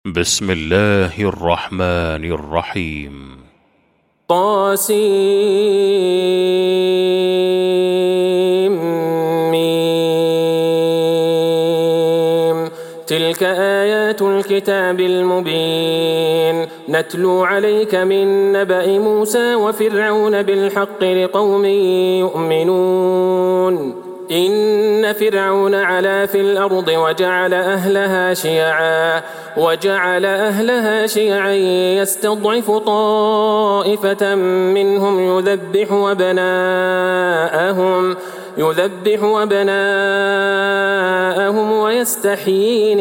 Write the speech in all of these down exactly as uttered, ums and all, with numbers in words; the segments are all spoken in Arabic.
بسم الله الرحمن الرحيم. طاسيم. تلك آيات الكتاب المبين نتلو عليك من نبأ موسى وفرعون بالحق لقوم يؤمنون. إن فرعون علا في الأرض وجعل أهلها شيعا وجعل أهلها شيعا يستضعف طائفة منهم يذبح أبناءهم يذبح أبناءهم ويستحيي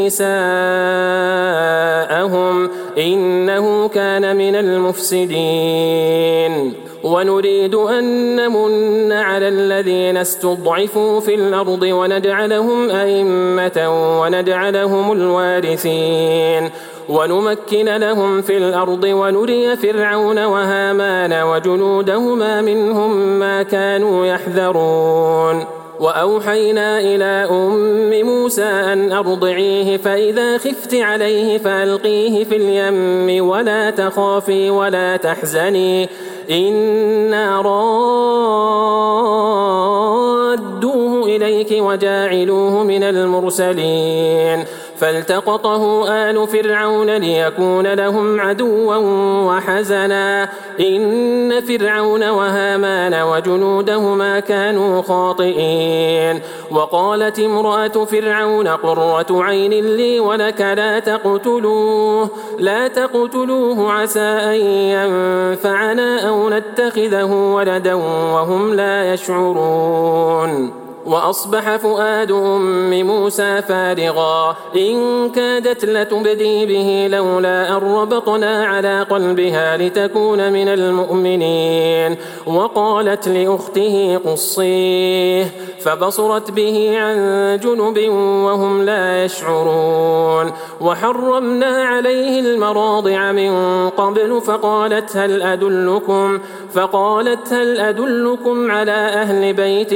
نساءهم إنه كان من المفسدين. ونريد أن نمن على الذين استضعفوا في الأرض ونجعلهم أئمة ونجعلهم الوارثين ونمكن لهم في الأرض ونري فرعون وهامان وجنودهما منهم ما كانوا يحذرون. وأوحينا إلى أم موسى أن أرضعيه فإذا خفت عليه فألقيه في اليم ولا تخافي ولا تحزني إنا رادوه إليك وجاعلوه من المرسلين. فالتقطه آل فرعون ليكون لهم عدوا وحزنا إن فرعون وهامان وجنودهما كانوا خاطئين. وقالت امرأة فرعون قرة عين لي ولك لا تقتلوه لا تقتلوه عسى أن ينفعنا أو نتخذه ولدا وهم لا يشعرون. وأصبح فؤاد أم موسى فارغا إن كادت لتبدي به لولا أن ربطنا على قلبها لتكون من المؤمنين. وقالت لأخته قصيه فبصرت به عن جنب وهم لا يشعرون. وحرمنا عليه المراضع من قبل فقالت هل أدلكم فقالت هل أدلكم على أهل بيت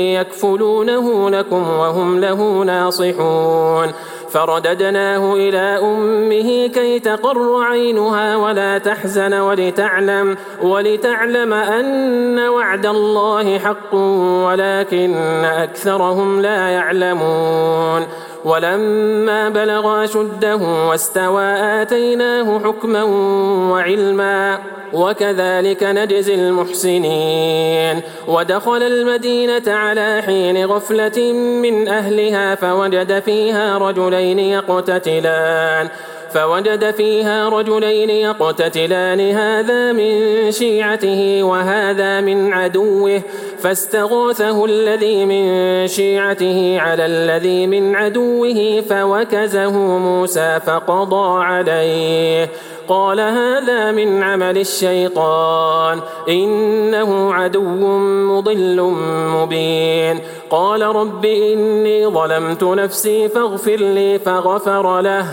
يكفلونه لكم وهم له ناصحون. فرددناه إلى أمه كي تقر عينها ولا تحزن ولتعلم, ولتعلم أن وعد الله حق ولكن أكثرهم لا يعلمون. ولما بلغ أشده واستوى آتيناه حكما وعلما وكذلك نجزي المحسنين. ودخل المدينة على حين غفلة من أهلها فوجد فيها رجلين يقتتلان فوجد فيها رجلين يقتتلان هذا من شيعته وهذا من عدوه فاستغاثه الذي من شيعته على الذي من عدوه فوكزه موسى فقضى عليه قال هذا من عمل الشيطان إنه عدو مضل مبين. قال رب إني ظلمت نفسي فاغفر لي فغفر له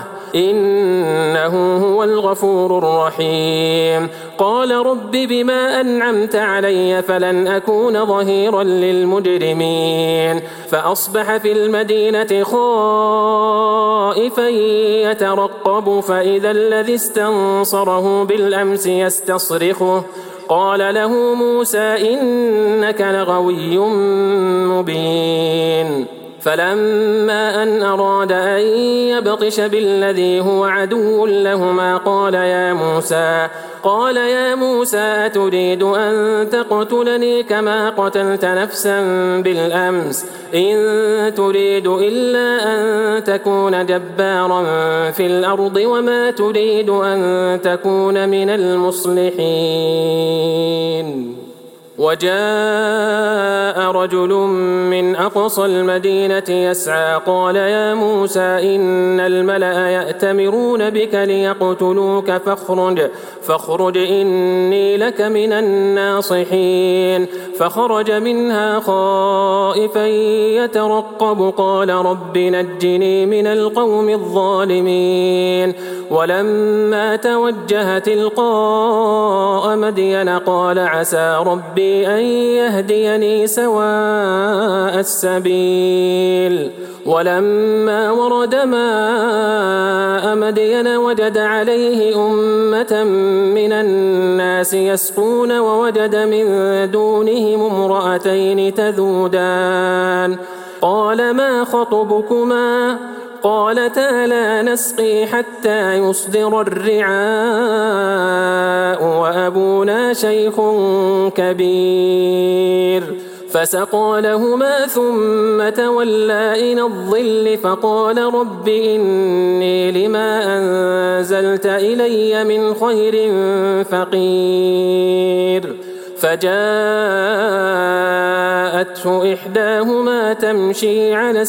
إنه هو الغفور الرحيم. قال رب بما أنعمت علي فلن أكون ظهيرا للمجرمين. فأصبح في المدينة خائفا يترقب فإذا الذي استنصره بالأمس يستصرخه قال له موسى إنك لغوي مبين. فلما أن أراد أن يبطش بالذي هو عدو لهما قال يا موسى قال يا موسى أتريد أن تقتلني كما قتلت نفسا بالأمس إن تريد إلا أن تكون جبارا في الأرض وما تريد أن تكون من المصلحين. وجاء رجل من أقصى المدينة يسعى قال يا موسى إن الملأ يأتمرون بك ليقتلوك فاخرج, فاخرج إني لك من الناصحين. فخرج منها خائفا يترقب قال رب نجني من القوم الظالمين. ولما توجه تلقاء مدين قال عسى ربي أن يهديني سواء السبيل. ولما ورد ماء مدين وجد عليه أمة من الناس يسقون ووجد من دونهم امرأتين تذودان قال ما خطبكما قالتا لا نسقي حتى يصدر الرعاء وأبونا شيخ كبير فسقى لهما ثم تولى إلى الظل فقال رب إني لما أنزلت إلي من خير فقير فجاءته إحداهما تمشي على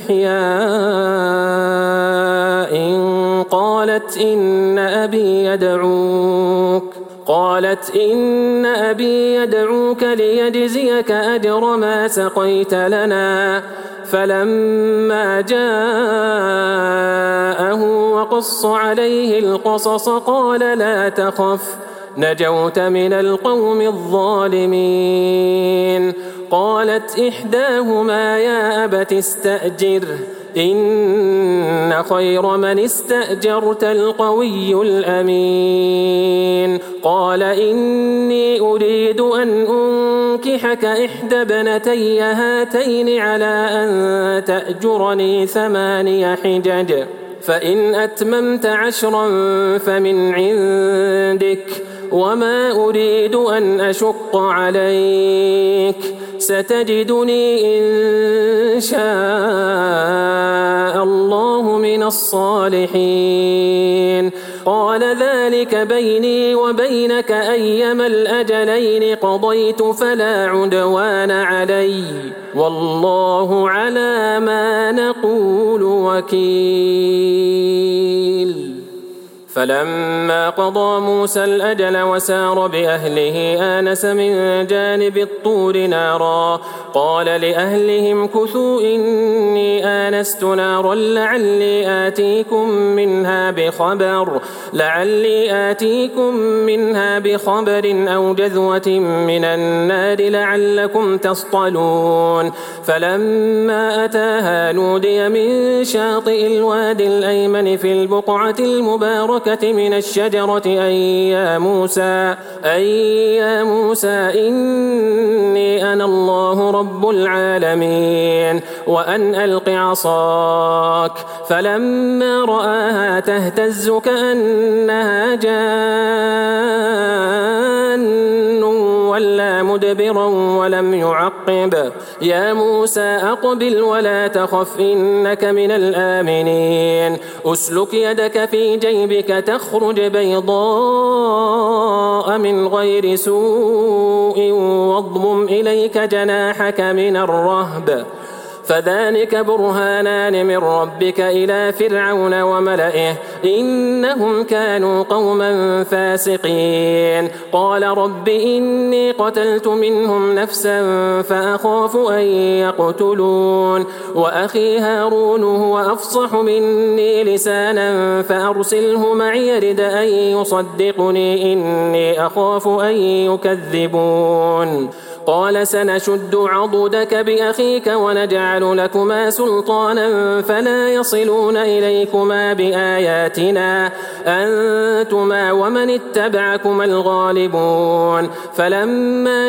استحياء قالت إن أبي يدعوك قالت إن أبي يدعوك ليجزيك أجر ما سقيت لنا فلما جاءه وقص عليه القصص قال لا تخف نجوت من القوم الظالمين قالت إحداهما يا أبت استأجره إن خير من استأجرت القوي الأمين قال إني أريد أن أنكحك إحدى ابنتي هاتين على أن تأجرني ثماني حجج فإن أتممت عشرا فمن عندك وما أريد أن أشق عليك ستجدني إن شاء الله من الصالحين قال ذلك بيني وبينك أيما الأجلين قضيت فلا عدوان علي والله على ما نقول وكيل فلما قضى موسى الأجل وسار بأهله آنس من جانب الطور نارا قال لأهلهم كثوا إني آنست نارا لعلي آتيكم منها بخبر لعلي آتيكم منها بخبر أو جذوة من النار لعلكم تصطلون فلما أتاها نودي من شاطئ الوادي الأيمن في البقعة المباركة من الشجرة أي يا موسى أي يا موسى إني أنا الله رب العالمين وأن ألق عصاك فلما رآها تهتز كأنها جان ولا مدبرا ولم يعقب يا موسى أقبل ولا تخف إنك من الآمنين أسلك يدك في جيبك تخرج بيضاء من غير سوء واضمم إليك جناحك من الرهب فذلك برهانان من ربك إلى فرعون وملئه إنهم كانوا قوما فاسقين قال رب إني قتلت منهم نفسا فأخاف أن يقتلون وأخي هارون هو أفصح مني لسانا فأرسله معي يرد أن يصدقني إني أخاف أن يكذبون قال سنشد عضدك بأخيك ونجعل لكما سلطانا فلا يصلون إليكما بآياتنا أنتما ومن اتبعكما الغالبون فلما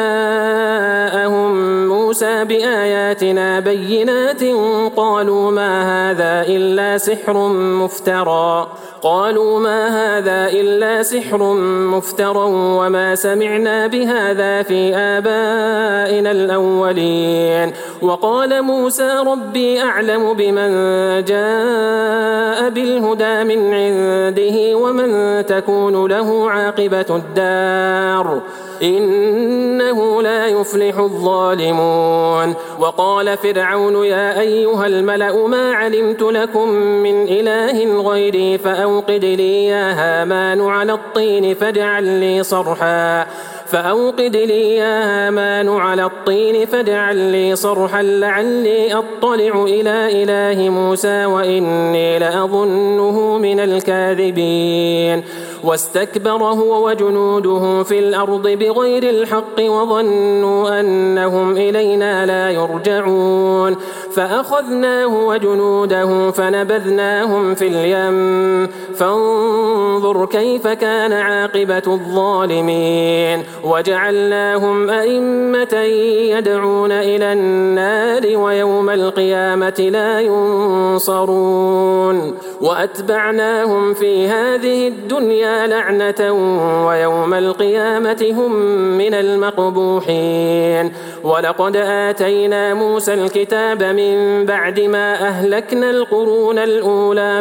جاءهم موسى بآياتنا بينات قالوا ما هذا إلا سحر مفترى قالوا ما هذا إلا سحر مفترى وما سمعنا بهذا في آبائنا الأولين وقال موسى ربي أعلم بمن جاء بالهدى من عنده ومن تكون له عاقبة الدار إنه لا يفلح الظالمون وقال فرعون يا أيها الملأ ما علمت لكم من إله غيري فأوقد لي يا هامان على الطين فاجعل لي صرحا فأوقد لي يا هامان على الطين فاجعل لي صرحا لعلي أطلع إلى إله موسى وإني لأظنه من الكاذبين واستكبر هو وجنوده في الأرض بغير الحق وظنوا أنهم إلينا لا يرجعون فأخذناه وجنوده فنبذناهم في اليم فانظر كيف كان عاقبة الظالمين وجعلناهم أئمة يدعون إلى النار ويوم القيامة لا ينصرون وأتبعناهم في هذه الدنيا لعنة ويوم القيامة هم من المقبوحين ولقد آتينا موسى الكتاب من بعد ما أهلكنا القرون الأولى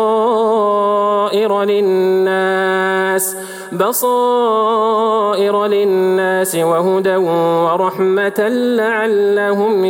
بصائر للناس بصائر للناس وهدى ورحمة لعلهم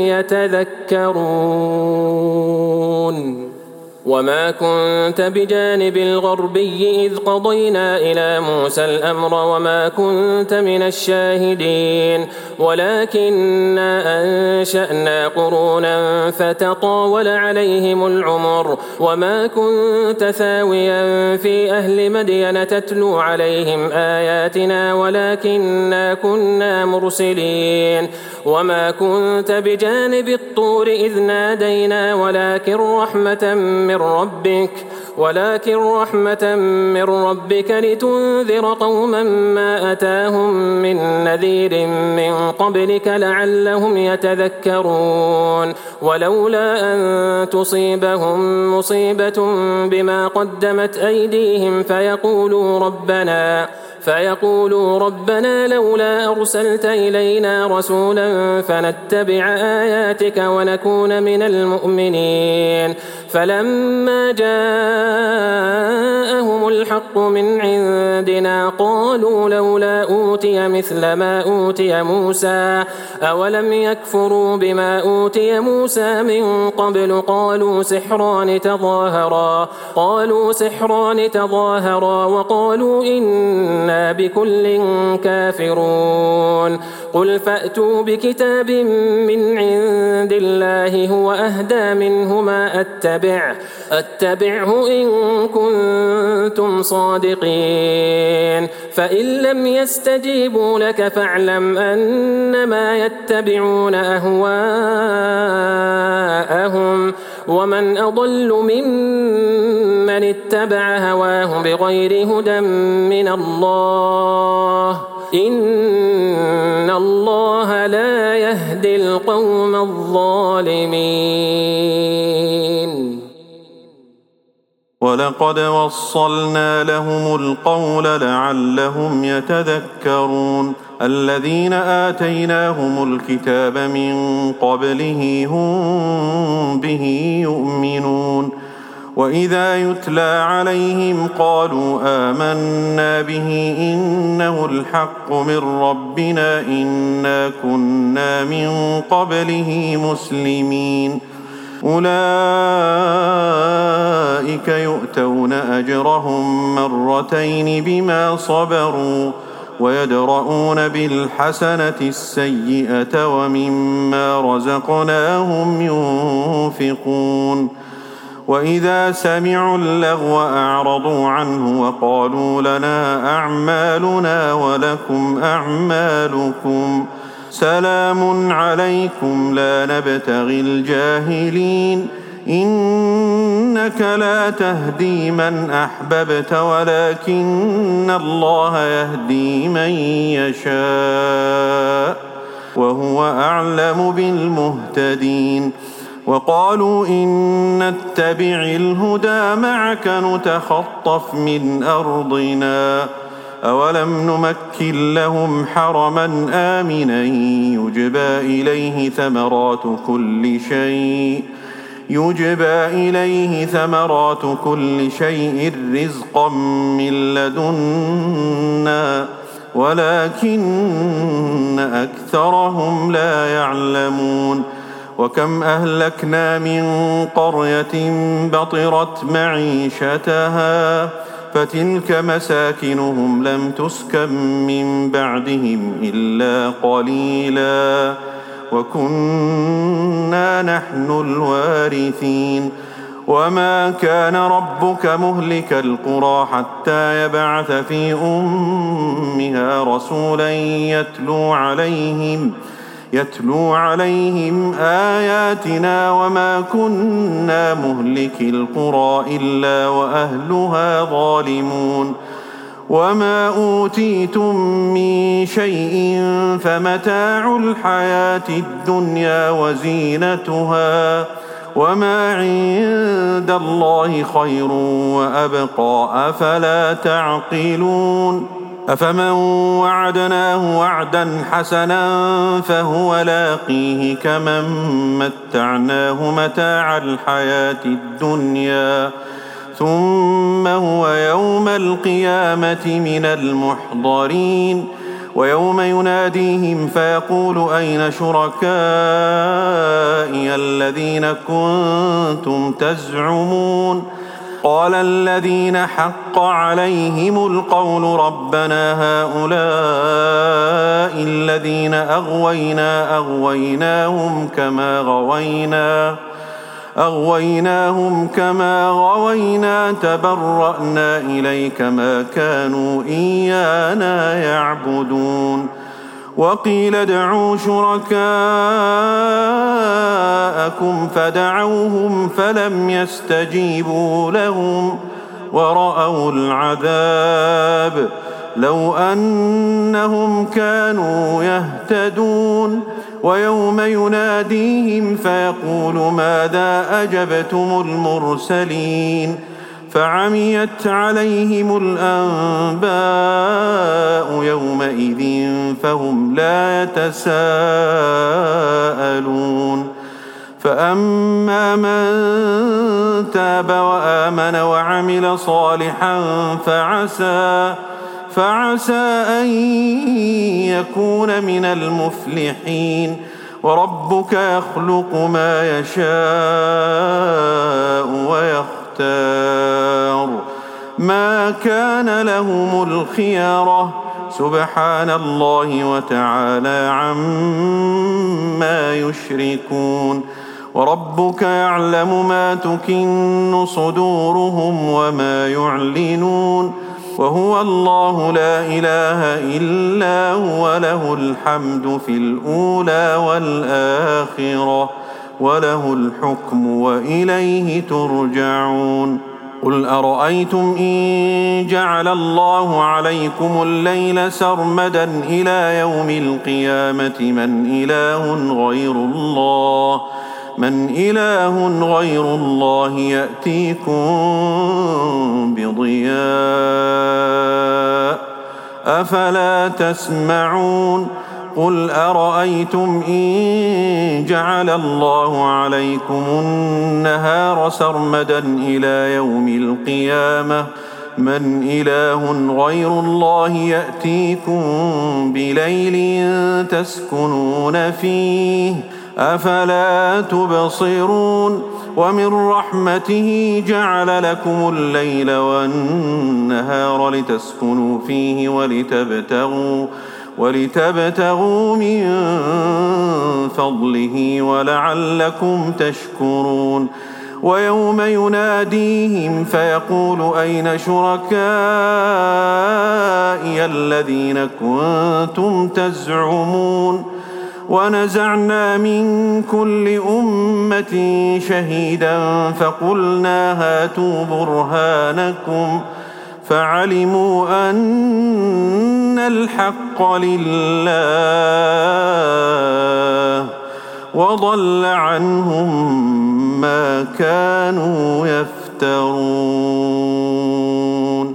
يتذكرون وما كنت بجانب الغربي إذ قضينا إلى موسى الأمر وما كنت من الشاهدين ولكننا أنشأنا قرونا فتطاول عليهم العمر وما كنت ثاويا في أهل مدين تتلو عليهم آياتنا ولكننا كنا مرسلين وما كنت بجانب الطور إذ نادينا ولكن رحمة من ربك ولكن رحمة من ربك لتنذر قوما ما أتاهم من نذير من قبلك لعلهم يتذكرون ولولا أن تصيبهم مصيبة بما قدمت أيديهم فيقولوا ربنا فيقولوا ربنا لولا أرسلت إلينا رسولا فنتبع آياتك ونكون من المؤمنين فلما جاءهم الحق من عندنا قالوا لولا أوتي مثل ما أوتي موسى أولم يكفروا بما أوتي موسى من قبل قالوا سحران تظاهرا قالوا سحران تظاهرا وقالوا إنا بكل كافرون قل فأتوا بكتاب من عند الله هو أهدى منهما أتبع أتبعه إن كنتم صادقين فإن لم يستجيبوا لك فاعلم أنما يتبعون أهواءهم ومن أضل ممن اتبع هواه بغير هدى من الله إن الله لا يهدي القوم الظالمين ولقد وصلنا لهم القول لعلهم يتذكرون الذين آتيناهم الكتاب من قبله هم به يؤمنون وإذا يتلى عليهم قالوا آمنا به إنه الحق من ربنا إنا كنا من قبله مسلمين أولئك يؤتون أجرهم مرتين بما صبروا ويدرؤون بالحسنة السيئة ومما رزقناهم ينفقون وإذا سمعوا اللغو أعرضوا عنه وقالوا لنا أعمالنا ولكم أعمالكم سلام عليكم لا نبتغي الجاهلين إنك لا تهدي من أحببت ولكن الله يهدي من يشاء وهو أعلم بالمهتدين وقالوا إن نتبع الهدى معك نتخطف من أرضنا أولم نمكن لهم حرما آمنا يجبى إليه ثمرات كل شيء يجبى إليه ثمرات كل شيء رزقا من لدنا ولكن أكثرهم لا يعلمون وكم أهلكنا من قرية بطرت معيشتها فتلك مساكنهم لم تسكن من بعدهم إلا قليلا وكنا نحن الوارثين وما كان ربك مهلك القرى حتى يبعث في أمها رسولا يتلو عليهم يتلو عليهم آياتنا وما كنا مهلكي القرى إلا وأهلها ظالمون وما أوتيتم من شيء فمتاع الحياة الدنيا وزينتها وما عند الله خير وأبقى أفلا تعقلون أفمن وعدناه وعدا حسنا فهو لاقيه كمن متعناه متاع الحياة الدنيا ثم هو يوم القيامة من المحضرين ويوم يناديهم فيقول أين شركائي الذين كنتم تزعمون قال الذين حق عليهم القول ربنا هؤلاء الذين أغوينا أغويناهم كما غوينا أغويناهم كما غوينا تبرأنا إليك ما كانوا إيانا يعبدون وقيل ادعوا شركاءكم فدعوهم فلم يستجيبوا لهم ورأوا العذاب لو أنهم كانوا يهتدون ويوم يناديهم فيقول ماذا أجبتم المرسلين فعميت عليهم الأنباء يومئذ فهم لا يتساءلون فأما من تاب وآمن وعمل صالحا فعسى فعسى أن يكون من المفلحين وربك يخلق ما يشاء ويختار ما كان لهم الخيرة سبحان الله وتعالى عما يشركون وربك يعلم ما تكن صدورهم وما يعلنون وهو الله لا إله إلا هو له الحمد في الأولى والآخرة وله الحكم وإليه ترجعون قل أرأيتم إن جعل الله عليكم الليل سرمدا إلى يوم القيامة من إله غير الله من إله غير الله يأتيكم بضياء أفلا تسمعون قل أرأيتم إن جعل الله عليكم النهار سرمدا إلى يوم القيامة من إله غير الله يأتيكم بليل تسكنون فيه أفلا تبصرون ومن رحمته جعل لكم الليل والنهار لتسكنوا فيه ولتبتغوا ولتبتغوا من فضله ولعلكم تشكرون ويوم يناديهم فيقول أين شركائي الذين كنتم تزعمون ونزعنا من كل أمة شهيدا فقلنا هاتوا برهانكم فعلموا أن الحق لله وضل عنهم ما كانوا يفترون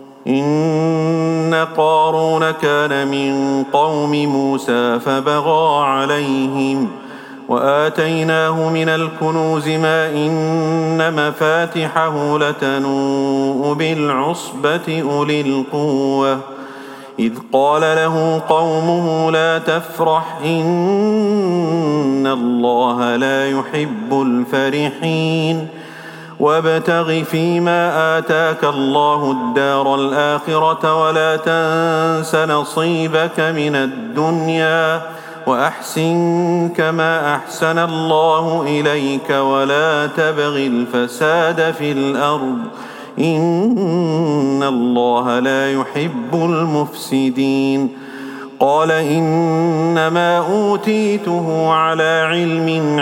إن قارون كان من قوم موسى فبغى عليهم وآتيناه من الكنوز ما إن مفاتحه لتنوء بالعصبة أولي القوة إذ قال له قومه لا تفرح إن الله لا يحب الفرحين وابتغ فيما آتاك الله الدار الآخرة ولا تنس نصيبك من الدنيا وأحسن كما أحسن الله إليك ولا تبغ الفساد في الأرض إن الله لا يحب المفسدين قال إنما أوتيته على علم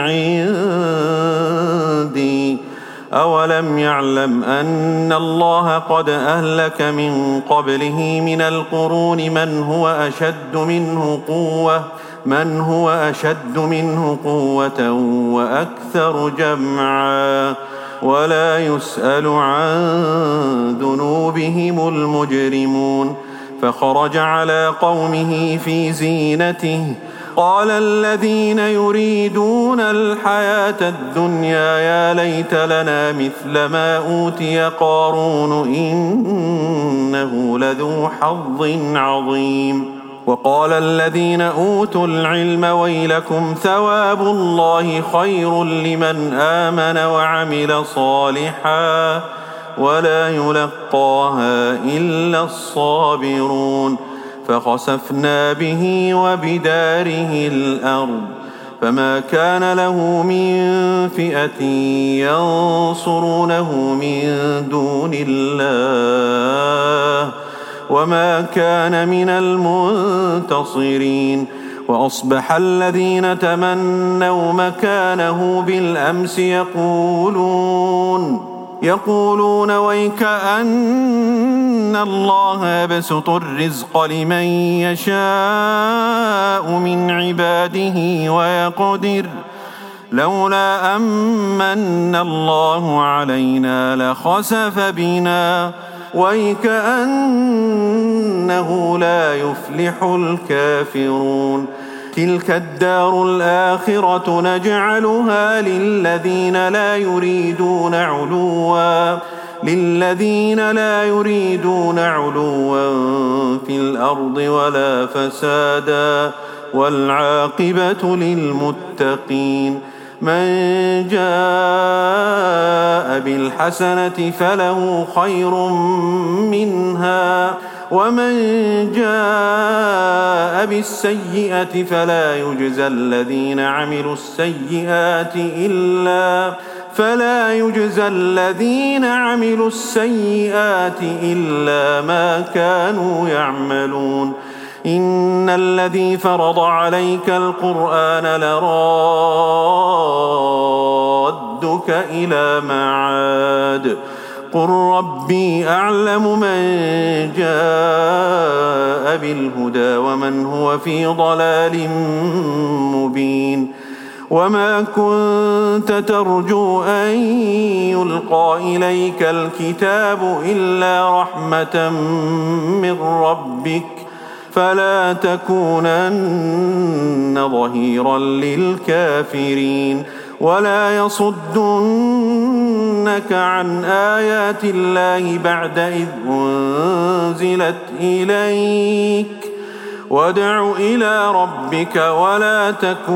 عندي أولم يعلم أن الله قد أهلك من قبله من القرون من هو أشد منه قوة من هو أشد منه قوة وأكثر جمعا ولا يسأل عن ذنوبهم المجرمون فخرج على قومه في زينته قال الذين يريدون الحياة الدنيا يا ليت لنا مثل ما أوتي قارون إنه لذو حظ عظيم وقال الذين أوتوا العلم ويلكم ثواب الله خير لمن آمن وعمل صالحا ولا يلقاها إلا الصابرون فخسفنا به وبداره الأرض فما كان له من فئة ينصرونه من دون الله وما كان من المنتصرين وأصبح الذين تمنوا مكانه بالأمس يقولون يقولون ويكأن الله يبسط الرزق لمن يشاء من عباده ويقدر لولا أمن الله علينا لخسف بنا ويكأنه لا يفلح الكافرون تلك الدار الآخرة نجعلها للذين لا يريدون علوا للذين لا يريدون علوا في الأرض ولا فسادا والعاقبة للمتقين من جاء بالحسنة فله خير منها ومن جاء بالسيئة فلا يجزى الذين عملوا السيئات إلا فلا يجزى الذين عملوا السيئات إلا ما كانوا يعملون إن الذي فرض عليك القرآن لرادك إلى معاد قل ربي أعلم من جاء بالهدى ومن هو في ضلال مبين وما كنت ترجو أن يلقى إليك الكتاب إلا رحمة من ربك فلا تكونن ظهيرا للكافرين ولا يصدنك عن آيات الله بعد إذ أنزلت إليك وادع إلى ربك ولا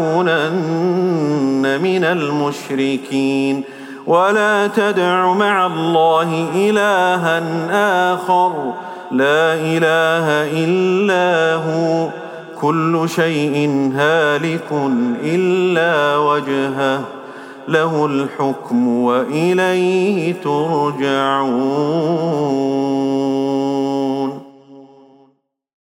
تكونن من المشركين ولا تدع مع الله إلها آخر لا إله إلا هو كل شيء هالك إلا وجهه له الحكم وإليه ترجعون.